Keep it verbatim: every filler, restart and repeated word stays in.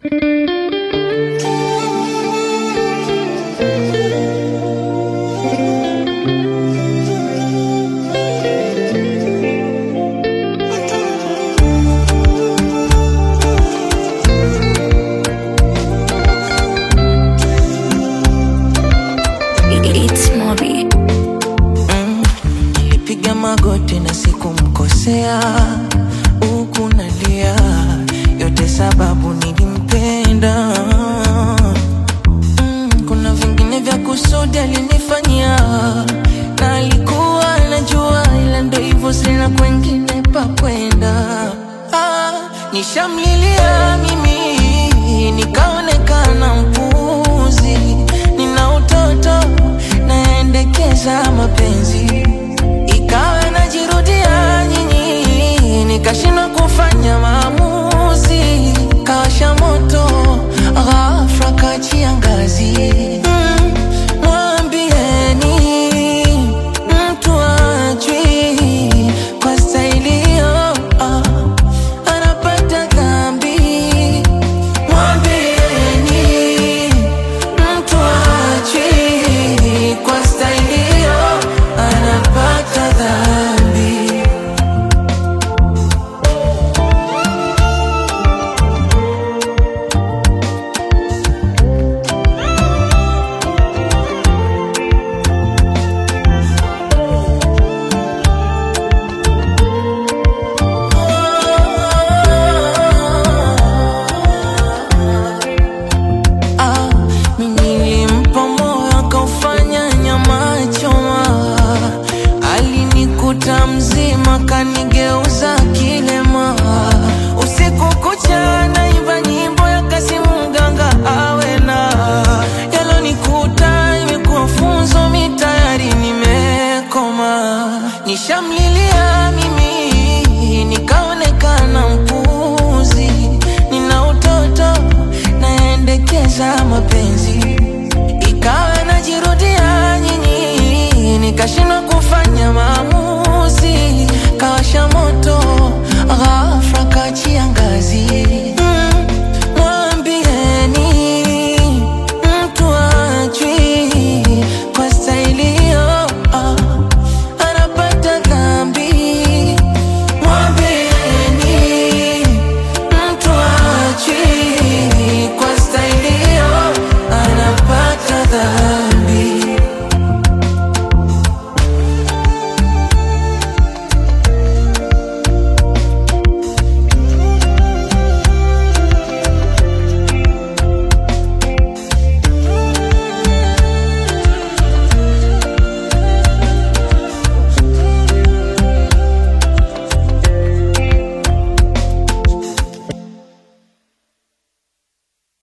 It's Mobi. Mm, nilipiga magoti na sikumkosea, huku nalia, yote sababu nilimpenda. Mm, kuna vingine vya kusudi alinifanyia, na alikuwa anajua, ila ndo hivyo, sina kwengine pa kwenda. Ah, nishamlilia mimi, nikaonekana mpuzi, nina utoto naendekeza mapenzi, ikawa najirudia nyinyi, nikashindwa kufanya maamuzi.